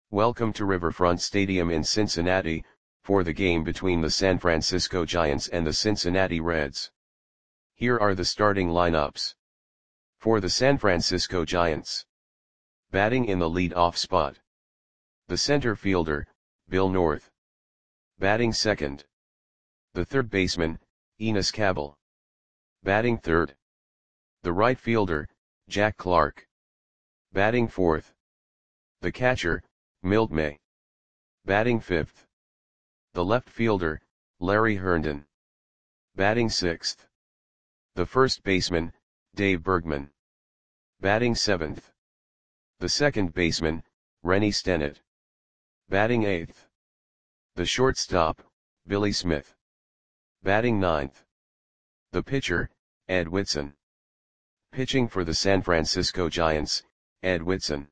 Welcome to Riverfront Stadium in Cincinnati, for the game between the San Francisco Giants and the Cincinnati Reds. Here are the starting lineups. For the San Francisco Giants. Batting in the lead-off spot. The center fielder, Bill North. Batting second. The third baseman, Enos Cabell. Batting third. The right fielder, Jack Clark. Batting fourth. The catcher, Milt May. Batting fifth. The left fielder, Larry Herndon. Batting sixth. The first baseman, Dave Bergman. Batting seventh. The second baseman, Rennie Stennett. Batting eighth. The shortstop, Billy Smith. Batting ninth. The pitcher, Ed Whitson. Pitching for the San Francisco Giants, Ed Whitson.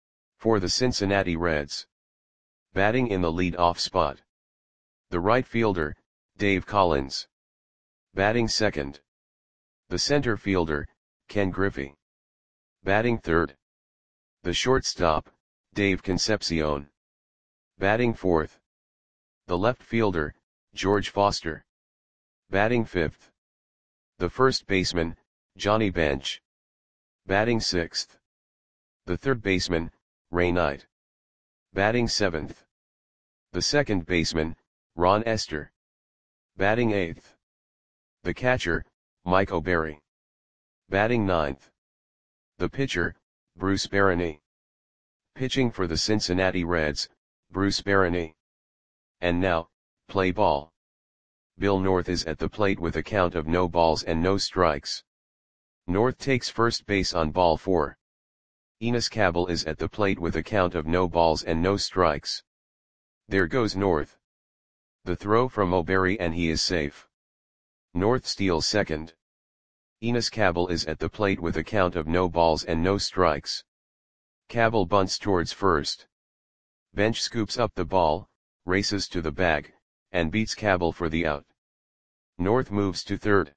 For the Cincinnati Reds. Batting in the lead-off spot. The right fielder, Dave Collins. Batting second. The center fielder, Ken Griffey. Batting third. The shortstop, Dave Concepcion. Batting fourth. The left fielder, George Foster. Batting fifth. The first baseman, Johnny Bench. Batting sixth. The third baseman, Ray Knight. Batting seventh. The second baseman, Ron Esther. Batting eighth. The catcher, Mike O'Berry. Batting ninth. The pitcher, Bruce Barany. Pitching for the Cincinnati Reds, Bruce Barany. And now, play ball. Bill North is at the plate with a count of no balls and no strikes. North takes first base on ball 4. Enos Cabell is at the plate with a count of no balls and no strikes. There goes North. The throw from O'Berry and he is safe. North steals second. Enos Cabell is at the plate with a count of no balls and no strikes. Cabell bunts towards first. Bench scoops up the ball, races to the bag, and beats Cabell for the out. North moves to third.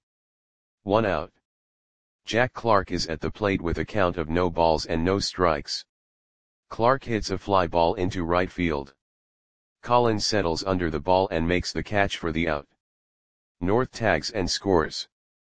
1 out. Jack Clark is at the plate with a count of no balls and no strikes. Clark hits a fly ball into right field. Collins settles under the ball and makes the catch for the out. North tags and scores.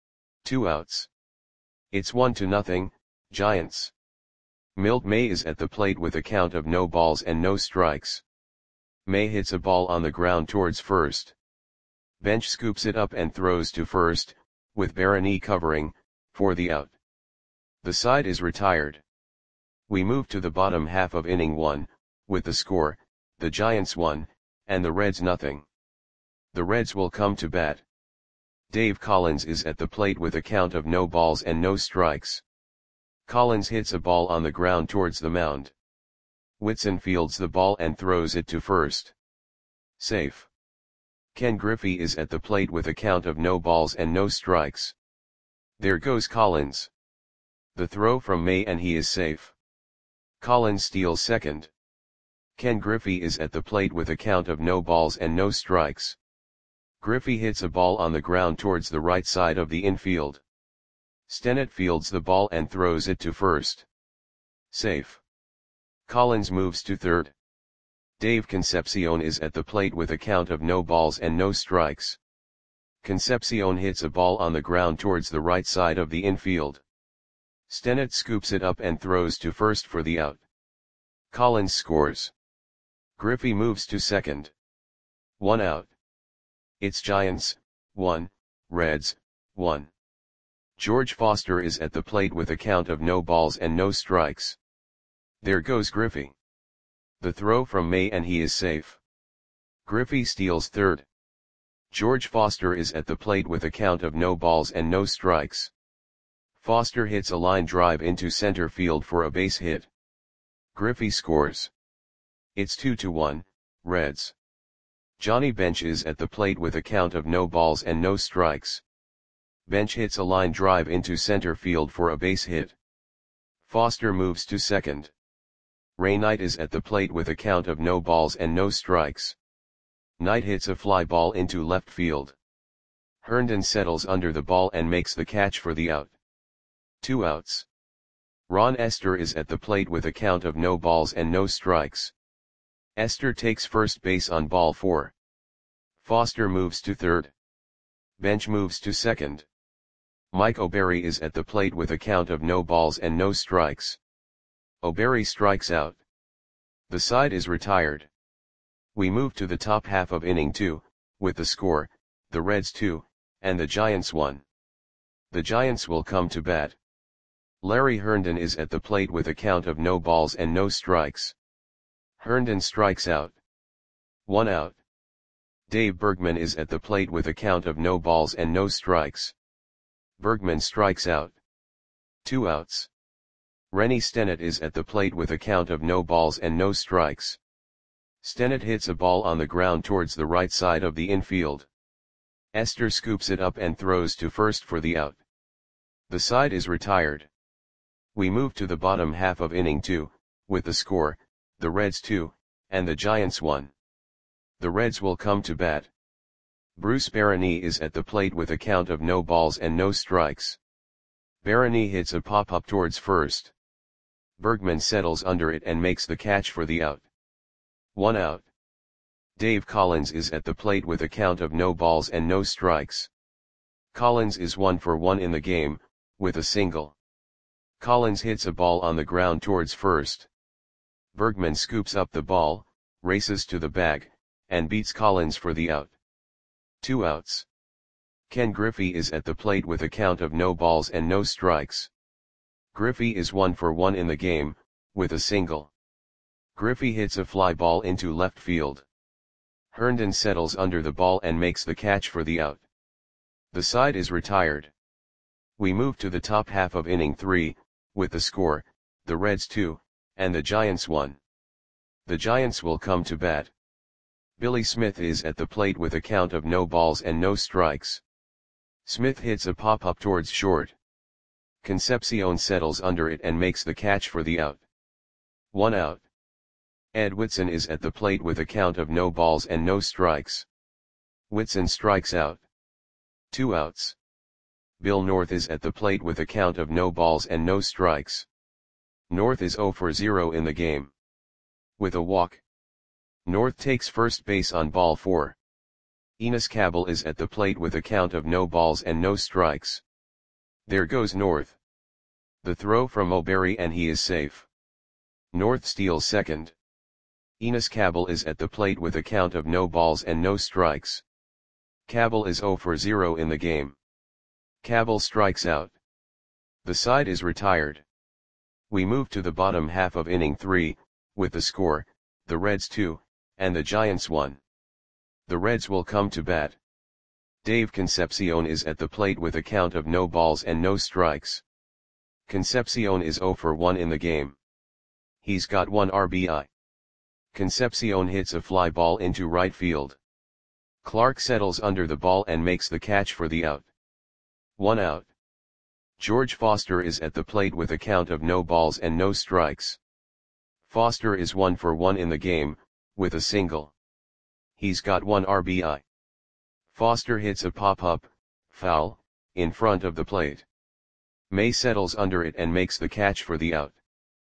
2 outs. It's 1-0, Giants. Milt May is at the plate with a count of no balls and no strikes. May hits a ball on the ground towards first. Bench scoops it up and throws to first, with Barany covering, for the out. The side is retired. We move to the bottom half of inning 1, with the score, the Giants 1, and the Reds 0. The Reds will come to bat. Dave Collins is at the plate with a count of no balls and no strikes. Collins hits a ball on the ground towards the mound. Whitson fields the ball and throws it to first. Safe. Ken Griffey is at the plate with a count of no balls and no strikes. There goes Collins. The throw from May and he is safe. Collins steals second. Ken Griffey is at the plate with a count of no balls and no strikes. Griffey hits a ball on the ground towards the right side of the infield. Stennett fields the ball and throws it to first. Safe. Collins moves to third. Dave Concepcion is at the plate with a count of no balls and no strikes. Concepcion hits a ball on the ground towards the right side of the infield. Stennett scoops it up and throws to first for the out. Collins scores. Griffey moves to second. 1 out. It's Giants, 1, Reds, 1. George Foster is at the plate with a count of no balls and no strikes. There goes Griffey. The throw from May and he is safe. Griffey steals third. George Foster is at the plate with a count of no balls and no strikes. Foster hits a line drive into center field for a base hit. Griffey scores. It's 2-1, Reds. Johnny Bench is at the plate with a count of no balls and no strikes. Bench hits a line drive into center field for a base hit. Foster moves to second. Ray Knight is at the plate with a count of no balls and no strikes. Knight hits a fly ball into left field. Herndon settles under the ball and makes the catch for the out. 2 outs. Ron Esther is at the plate with a count of no balls and no strikes. Esther takes first base on ball 4. Foster moves to third. Bench moves to second. Mike O'Berry is at the plate with a count of no balls and no strikes. O'Berry strikes out. The side is retired. We move to the top half of inning 2, with the score, the Reds 2, and the Giants 1. The Giants will come to bat. Larry Herndon is at the plate with a count of no balls and no strikes. Herndon strikes out. 1 out. Dave Bergman is at the plate with a count of no balls and no strikes. Bergman strikes out. 2 outs. Rennie Stennett is at the plate with a count of no balls and no strikes. Stennett hits a ball on the ground towards the right side of the infield. Esther scoops it up and throws to first for the out. The side is retired. We move to the bottom half of inning 2, with the score, the Reds 2, and the Giants 1. The Reds will come to bat. Bruce Barany is at the plate with a count of no balls and no strikes. Barany hits a pop-up towards first. Bergman settles under it and makes the catch for the out. 1 out. Dave Collins is at the plate with a count of no balls and no strikes. Collins is 1 for 1 in the game, with a single. Collins hits a ball on the ground towards first. Bergman scoops up the ball, races to the bag, and beats Collins for the out. 2 outs. Ken Griffey is at the plate with a count of no balls and no strikes. Griffey is 1 for 1 in the game, with a single. Griffey hits a fly ball into left field. Herndon settles under the ball and makes the catch for the out. The side is retired. We move to the top half of inning 3, with the score, the Reds 2, and the Giants 1. The Giants will come to bat. Billy Smith is at the plate with a count of no balls and no strikes. Smith hits a pop-up towards short. Concepcion settles under it and makes the catch for the out. 1 out. Ed Whitson is at the plate with a count of no balls and no strikes. Whitson strikes out. 2 outs. Bill North is at the plate with a count of no balls and no strikes. North is 0 for 0 in the game. With a walk. North takes first base on ball 4. Enos Cabell is at the plate with a count of no balls and no strikes. There goes North. The throw from O'Berry and he is safe. North steals second. Enos Cabell is at the plate with a count of no balls and no strikes. Cabell is 0 for 0 in the game. Cabell strikes out. The side is retired. We move to the bottom half of inning 3, with the score, the Reds 2, and the Giants 1. The Reds will come to bat. Dave Concepcion is at the plate with a count of no balls and no strikes. Concepcion is 0 for 1 in the game. He's got 1 RBI. Concepcion hits a fly ball into right field. Clark settles under the ball and makes the catch for the out. 1 out. George Foster is at the plate with a count of no balls and no strikes. Foster is 1 for 1 in the game, with a single. He's got 1 RBI. Foster hits a pop-up, foul, in front of the plate. May settles under it and makes the catch for the out.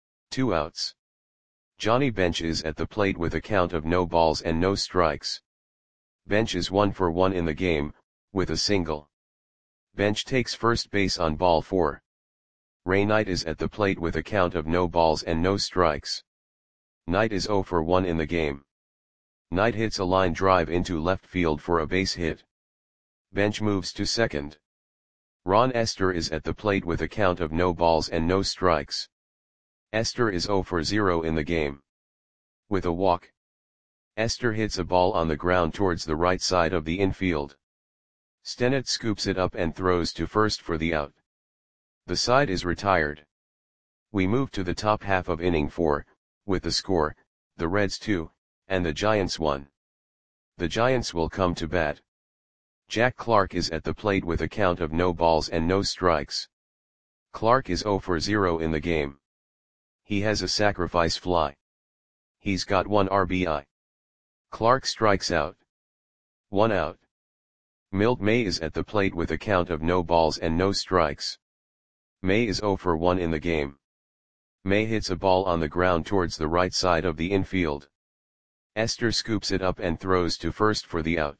2 outs. Johnny Bench is at the plate with a count of no balls and no strikes. Bench is 1 for 1 in the game, with a single. Bench takes first base on ball 4. Ray Knight is at the plate with a count of no balls and no strikes. Knight is 0 for 1 in the game. Knight hits a line drive into left field for a base hit. Bench moves to second. Ron Esther is at the plate with a count of no balls and no strikes. Esther is 0 for 0 in the game. With a walk. Esther hits a ball on the ground towards the right side of the infield. Stennett scoops it up and throws to first for the out. The side is retired. We move to the top half of inning 4, with the score, the Reds 2, and the Giants 1. The Giants will come to bat. Jack Clark is at the plate with a count of no balls and no strikes. Clark is 0 for 0 in the game. He has a sacrifice fly. He's got 1 RBI. Clark strikes out. 1 out. Milt May is at the plate with a count of no balls and no strikes. May is 0 for 1 in the game. May hits a ball on the ground towards the right side of the infield. Esther scoops it up and throws to first for the out.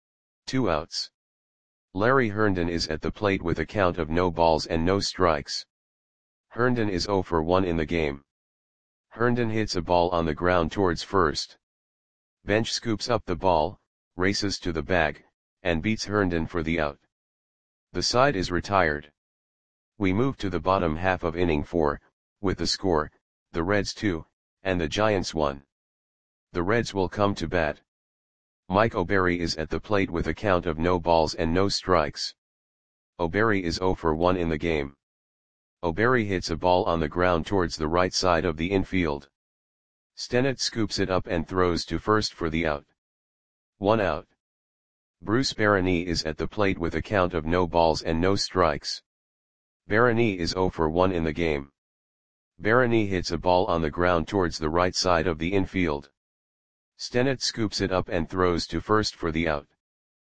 2 outs. Larry Herndon is at the plate with a count of no balls and no strikes. Herndon is 0 for 1 in the game. Herndon hits a ball on the ground towards first. Bench scoops up the ball, races to the bag, and beats Herndon for the out. The side is retired. We move to the bottom half of inning 4, with the score, the Reds 2, and the Giants 1. The Reds will come to bat. Mike O'Berry is at the plate with a count of no balls and no strikes. O'Berry is 0 for 1 in the game. O'Berry hits a ball on the ground towards the right side of the infield. Stennett scoops it up and throws to first for the out. 1 out. Bruce Barany is at the plate with a count of no balls and no strikes. Barany is 0 for 1 in the game. Barany hits a ball on the ground towards the right side of the infield. Stennett scoops it up and throws to first for the out.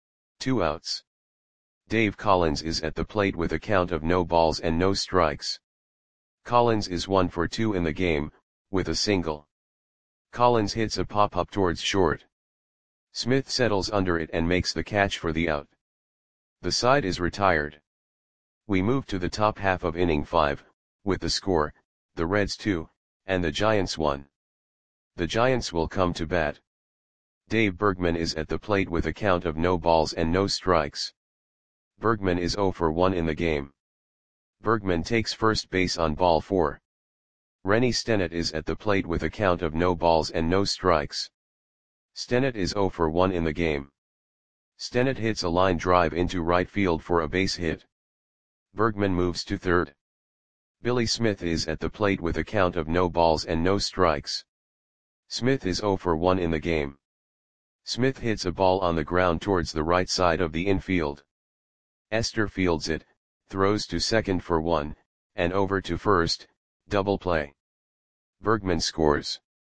2 outs. Dave Collins is at the plate with a count of no balls and no strikes. Collins is 1 for 2 in the game, with a single. Collins hits a pop-up towards short. Smith settles under it and makes the catch for the out. The side is retired. We move to the top half of inning 5, with the score, the Reds 2, and the Giants 1. The Giants will come to bat. Dave Bergman is at the plate with a count of no balls and no strikes. Bergman is 0 for 1 in the game. Bergman takes first base on ball 4. Rennie Stennett is at the plate with a count of no balls and no strikes. Stennett is 0 for 1 in the game. Stennett hits a line drive into right field for a base hit. Bergman moves to third. Billy Smith is at the plate with a count of no balls and no strikes. Smith is 0 for 1 in the game. Smith hits a ball on the ground towards the right side of the infield. Esther fields it, throws to second for 1, and over to first, double play. Bergman scores.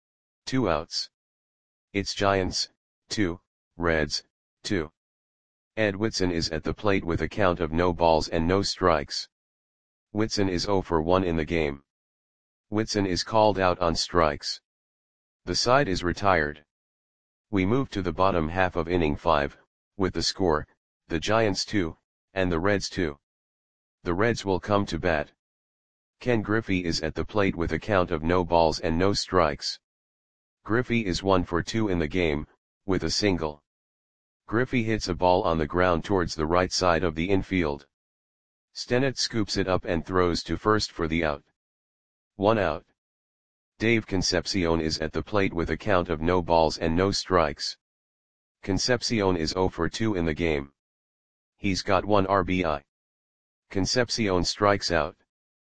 2 outs. It's Giants, 2, Reds, 2. Ed Whitson is at the plate with a count of no balls and no strikes. Whitson is 0 for 1 in the game. Whitson is called out on strikes. The side is retired. We move to the bottom half of inning 5, with the score, the Giants 2, and the Reds 2. The Reds will come to bat. Ken Griffey is at the plate with a count of no balls and no strikes. Griffey is 1 for 2 in the game, with a single. Griffey hits a ball on the ground towards the right side of the infield. Stennett scoops it up and throws to first for the out. 1 out. Dave Concepcion is at the plate with a count of no balls and no strikes. Concepcion is 0 for 2 in the game. He's got 1 RBI. Concepcion strikes out.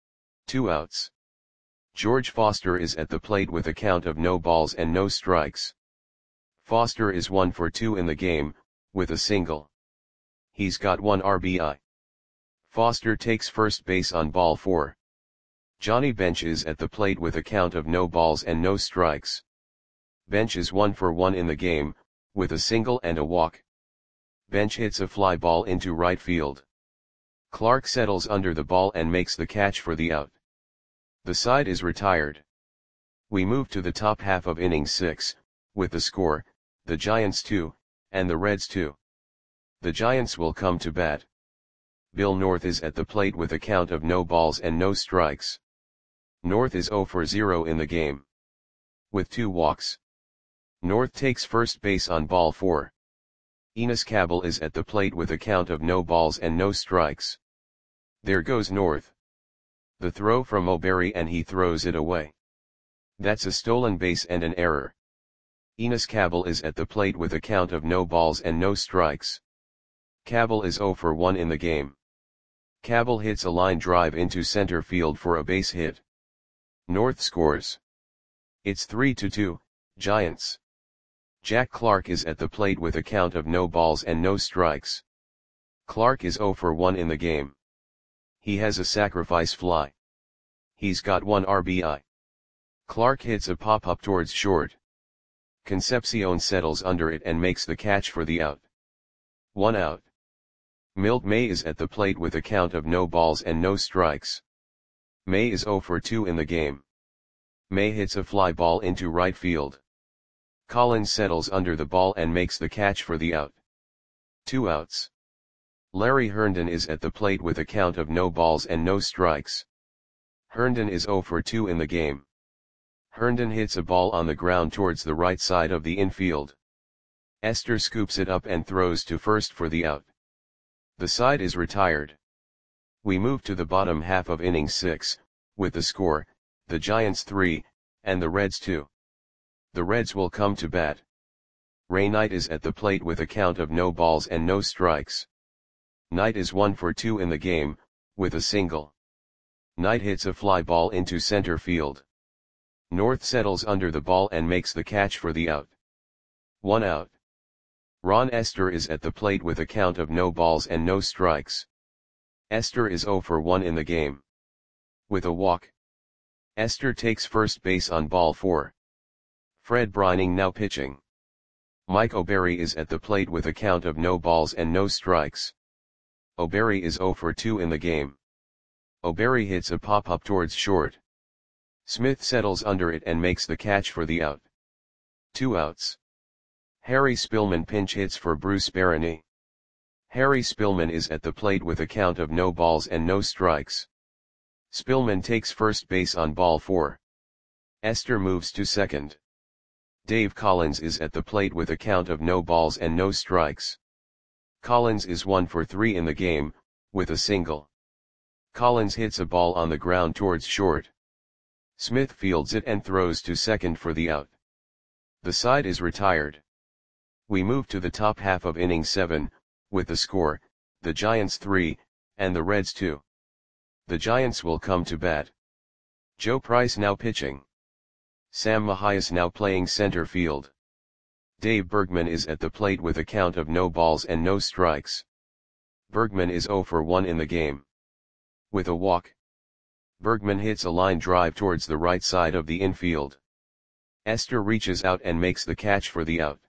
2 outs. George Foster is at the plate with a count of no balls and no strikes. Foster is 1 for 2 in the game, with a single. He's got 1 RBI. Foster takes first base on ball 4. Johnny Bench is at the plate with a count of no balls and no strikes. Bench is 1 for 1 in the game, with a single and a walk. Bench hits a fly ball into right field. Clark settles under the ball and makes the catch for the out. The side is retired. We move to the top half of inning 6, with the score, the Giants 2, and the Reds 2. The Giants will come to bat. Bill North is at the plate with a count of no balls and no strikes. North is 0 for 0 in the game. With 2 walks. North takes first base on ball 4. Enos Cabell is at the plate with a count of no balls and no strikes. There goes North. The throw from O'Berry and he throws it away. That's a stolen base and an error. Enos Cabell is at the plate with a count of no balls and no strikes. Cabell is 0 for 1 in the game. Cabell hits a line drive into center field for a base hit. North scores. It's 3-2, Giants. Jack Clark is at the plate with a count of no balls and no strikes. Clark is 0 for 1 in the game. He has a sacrifice fly. He's got 1 RBI. Clark hits a pop-up towards short. Concepcion settles under it and makes the catch for the out. 1 out. Milt May is at the plate with a count of no balls and no strikes. May is 0 for 2 in the game. May hits a fly ball into right field. Collins settles under the ball and makes the catch for the out. 2 outs. Larry Herndon is at the plate with a count of no balls and no strikes. Herndon is 0 for 2 in the game. Herndon hits a ball on the ground towards the right side of the infield. Esther scoops it up and throws to first for the out. The side is retired. We move to the bottom half of inning 6, with the score, the Giants 3, and the Reds 2. The Reds will come to bat. Ray Knight is at the plate with a count of no balls and no strikes. Knight is 1 for 2 in the game, with a single. Knight hits a fly ball into center field. North settles under the ball and makes the catch for the out. 1 out. Ron Esther is at the plate with a count of no balls and no strikes. Esther is 0 for 1 in the game. With a walk. Esther takes first base on ball 4. Fred Brining now pitching. Mike O'Berry is at the plate with a count of no balls and no strikes. O'Berry is 0 for 2 in the game. O'Berry hits a pop-up towards short. Smith settles under it and makes the catch for the out. 2 outs. Harry Spillman pinch hits for Bruce Barany. Harry Spillman is at the plate with a count of no balls and no strikes. Spillman takes first base on ball 4. Esther moves to second. Dave Collins is at the plate with a count of no balls and no strikes. Collins is 1 for 3 in the game, with a single. Collins hits a ball on the ground towards short. Smith fields it and throws to second for the out. The side is retired. We move to the top half of inning 7, with the score, the Giants 3, and the Reds 2. The Giants will come to bat. Joe Price now pitching. Sam Mahias now playing center field. Dave Bergman is at the plate with a count of no balls and no strikes. Bergman is 0 for 1 in the game. With a walk. Bergman hits a line drive towards the right side of the infield. Esther reaches out and makes the catch for the out.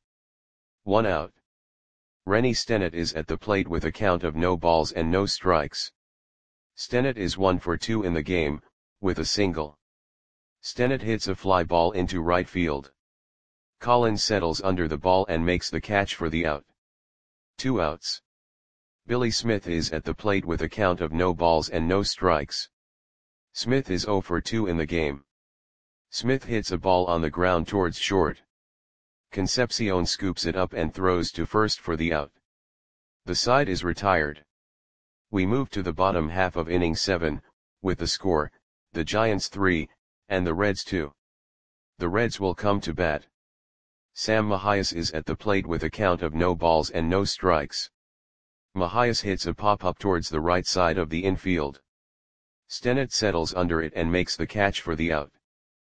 1 out. Rennie Stennett is at the plate with a count of no balls and no strikes. Stennett is 1 for 2 in the game, with a single. Stennett hits a fly ball into right field. Collins settles under the ball and makes the catch for the out. 2 outs. Billy Smith is at the plate with a count of no balls and no strikes. Smith is 0 for 2 in the game. Smith hits a ball on the ground towards short. Concepcion scoops it up and throws to first for the out. The side is retired. We move to the bottom half of inning 7, with the score, the Giants 3, and the Reds 2. The Reds will come to bat. Sam Mahias is at the plate with a count of no balls and no strikes. Mahias hits a pop-up towards the right side of the infield. Stennett settles under it and makes the catch for the out.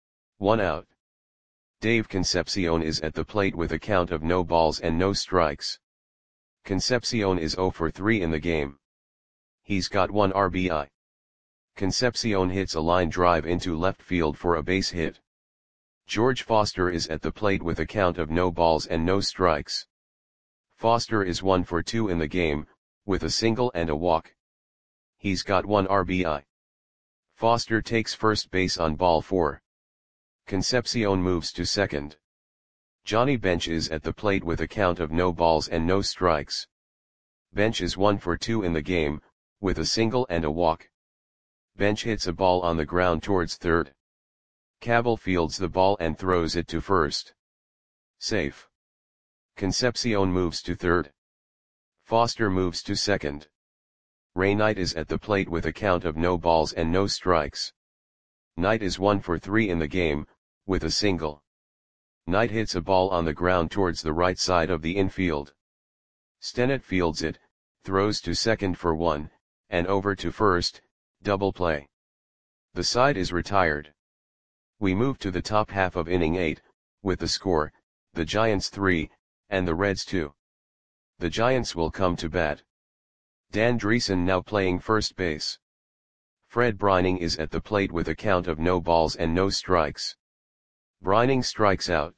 1 out. Dave Concepcion is at the plate with a count of no balls and no strikes. Concepcion is 0 for 3 in the game. He's got 1 RBI. Concepcion hits a line drive into left field for a base hit. George Foster is at the plate with a count of no balls and no strikes. Foster is 1 for 2 in the game, with a single and a walk. He's got 1 RBI. Foster takes first base on ball 4. Concepcion moves to second. Johnny Bench is at the plate with a count of no balls and no strikes. Bench is 1 for 2 in the game, with a single and a walk. Bench hits a ball on the ground towards third. Cabell fields the ball and throws it to first. Safe. Concepcion moves to third. Foster moves to second. Ray Knight is at the plate with a count of no balls and no strikes. Knight is 1 for 3 in the game, with a single. Knight hits a ball on the ground towards the right side of the infield. Stennett fields it, throws to second for 1, and over to first, double play. The side is retired. We move to the top half of inning 8, with the score, the Giants 3, and the Reds 2. The Giants will come to bat. Dan Dreesen now playing first base. Fred Brining is at the plate with a count of no balls and no strikes. Brining strikes out.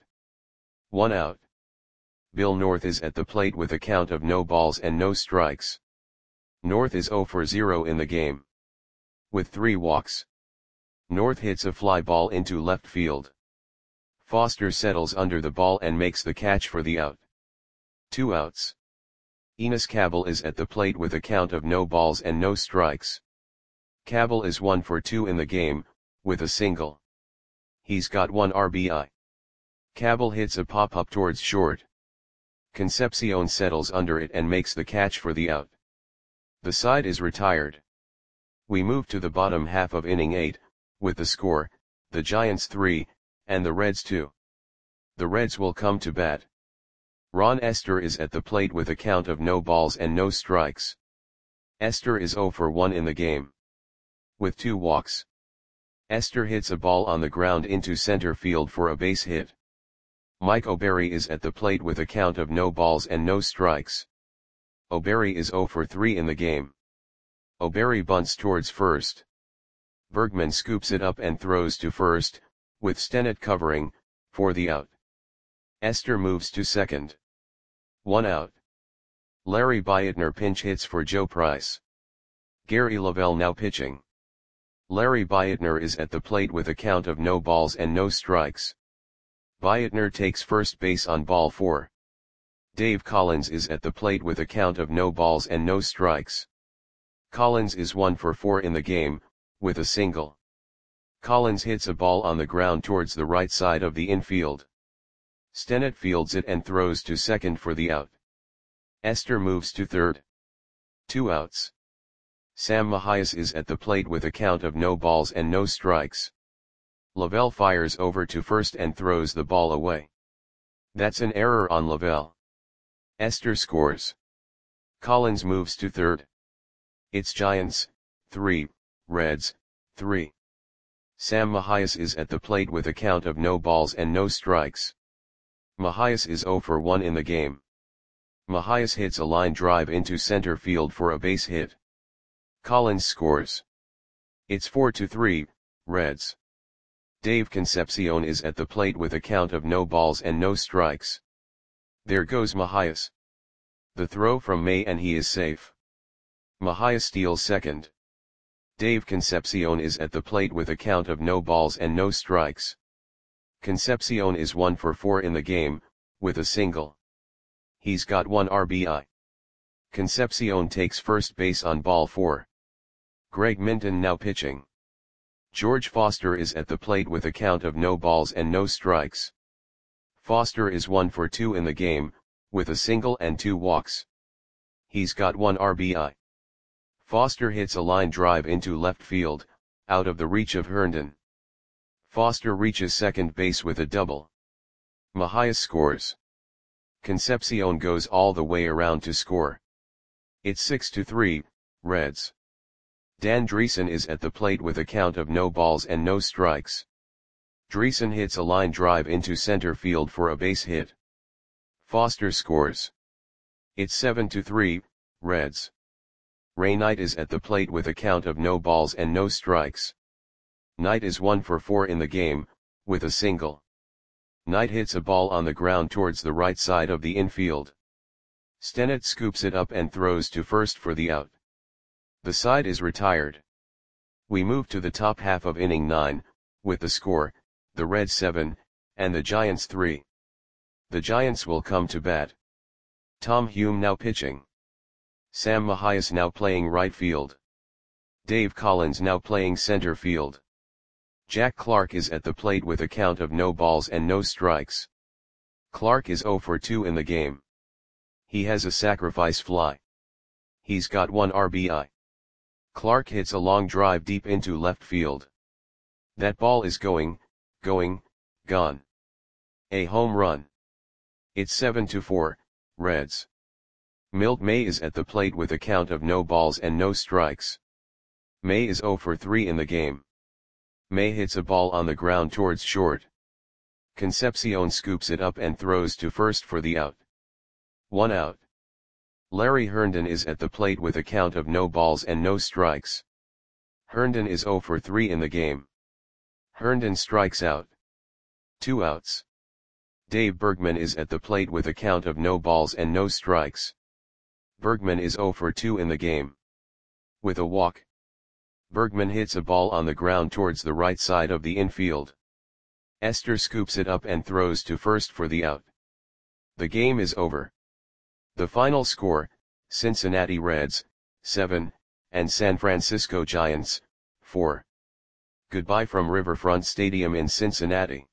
1 out. Bill North is at the plate with a count of no balls and no strikes. North is 0 for 0 in the game. With 3 walks. North hits a fly ball into left field. Foster settles under the ball and makes the catch for the out. 2 outs. Enos Cabell is at the plate with a count of no balls and no strikes. Cabell is 1 for 2 in the game, with a single. He's got 1 RBI. Cabell hits a pop-up towards short. Concepcion settles under it and makes the catch for the out. The side is retired. We move to the bottom half of inning 8, with the score, the Giants 3, and the Reds 2. The Reds will come to bat. Ron Esther is at the plate with a count of no balls and no strikes. Esther is 0 for 1 in the game. With 2 walks. Esther hits a ball on the ground into center field for a base hit. Mike O'Berry is at the plate with a count of no balls and no strikes. O'Berry is 0 for 3 in the game. O'Berry bunts towards first. Bergman scoops it up and throws to first, with Stennett covering, for the out. Esther moves to second. 1 out. Larry Bietner pinch hits for Joe Price. Gary Lavelle now pitching. Larry Bietner is at the plate with a count of no balls and no strikes. Bietner takes first base on ball 4. Dave Collins is at the plate with a count of no balls and no strikes. Collins is 1 for 4 in the game, with a single. Collins hits a ball on the ground towards the right side of the infield. Stennett fields it and throws to second for the out. Esther moves to third. 2 outs. Sam Mahias is at the plate with a count of no balls and no strikes. Lavelle fires over to first and throws the ball away. That's an error on Lavelle. Esther scores. Collins moves to third. It's Giants, 3, Reds, 3. Sam Mahias is at the plate with a count of no balls and no strikes. Mahias is 0 for 1 in the game. Mahias hits a line drive into center field for a base hit. Collins scores. It's 4-3, Reds. Dave Concepcion is at the plate with a count of no balls and no strikes. There goes Mahias. The throw from May and he is safe. Mahias steals second. Dave Concepcion is at the plate with a count of no balls and no strikes. Concepcion is 1 for 4 in the game, with a single. He's got 1 RBI. Concepcion takes first base on ball 4. Greg Minton now pitching. George Foster is at the plate with a count of no balls and no strikes. Foster is 1 for 2 in the game, with a single and 2 walks. He's got 1 RBI. Foster hits a line drive into left field, out of the reach of Herndon. Foster reaches second base with a double. Mahias scores. Concepcion goes all the way around to score. It's 6-3, Reds. Dan Dreesen is at the plate with a count of no balls and no strikes. Dreesen hits a line drive into center field for a base hit. Foster scores. It's 7-3, Reds. Ray Knight is at the plate with a count of no balls and no strikes. Knight is 1 for 4 in the game, with a single. Knight hits a ball on the ground towards the right side of the infield. Stennett scoops it up and throws to first for the out. The side is retired. We move to the top half of inning 9, with the score, the Reds 7, and the Giants 3. The Giants will come to bat. Tom Hume now pitching. Sam Mahias now playing right field. Dave Collins now playing center field. Jack Clark is at the plate with a count of no balls and no strikes. Clark is 0 for 2 in the game. He has a sacrifice fly. He's got 1 RBI. Clark hits a long drive deep into left field. That ball is gone. A home run. It's 7-4, Reds. Milt May is at the plate with a count of no balls and no strikes. May is 0 for 3 in the game. May hits a ball on the ground towards short. Concepcion scoops it up and throws to first for the out. 1 out. Larry Herndon is at the plate with a count of no balls and no strikes. Herndon is 0 for 3 in the game. Herndon strikes out. 2 outs. Dave Bergman is at the plate with a count of no balls and no strikes. Bergman is 0 for 2 in the game. With a walk. Bergman hits a ball on the ground towards the right side of the infield. Esther scoops it up and throws to first for the out. The game is over. The final score, Cincinnati Reds, 7, and San Francisco Giants, 4. Goodbye from Riverfront Stadium in Cincinnati.